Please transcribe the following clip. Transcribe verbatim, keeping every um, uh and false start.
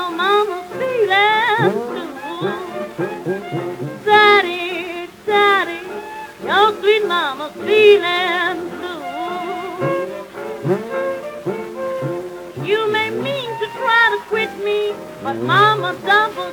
your mama's feeling blue. Daddy, daddy, your sweet mama's feeling blue. You may mean to try to quit me, but mama double